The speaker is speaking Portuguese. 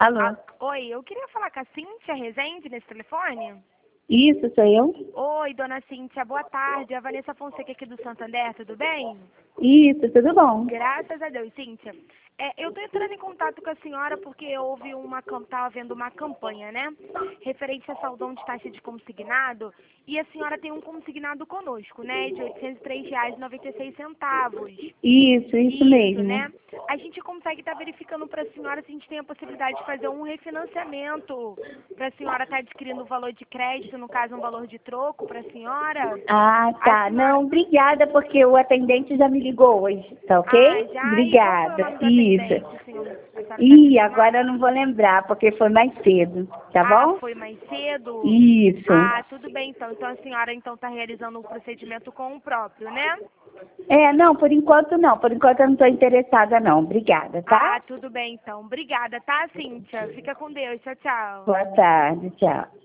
Alô? Oi, eu queria falar com a Cíntia Rezende nesse telefone. Isso, sou eu? Oi, dona Cíntia, boa tarde. A Vanessa Fonseca aqui do Santander, tudo bem? Isso, tudo bom? Graças a Deus, Cíntia. Eu estou entrando em contato com a senhora porque houve estava havendo uma campanha, né? Referente a saldão de taxa de consignado. E a senhora tem um consignado conosco, né? De R$ 803,96. Isso Isso, mesmo. né? A gente consegue estar verificando para a senhora se a gente tem a possibilidade de fazer um refinanciamento para a senhora estar adquirindo o valor de crédito, no caso um valor de troco para a senhora. Ah, A tá. senhora... Não, obrigada, porque o atendente já me ligou hoje, tá Ah, ok? já? E qual foi o Obrigada. nome do Isso. atendente, senhor? A senhora sabe Ih, informar? agora eu não vou lembrar, porque foi mais cedo, tá Ah, bom? foi mais cedo? Isso. Ah, tudo bem então. Então a senhora está realizando o procedimento com o próprio, né? Não, por enquanto não. Por enquanto eu não estou interessada, não. Obrigada, tá? Ah, tudo bem então. Obrigada, tá, Cíntia? Fica com Deus. Tchau, tchau. Boa tarde, tchau.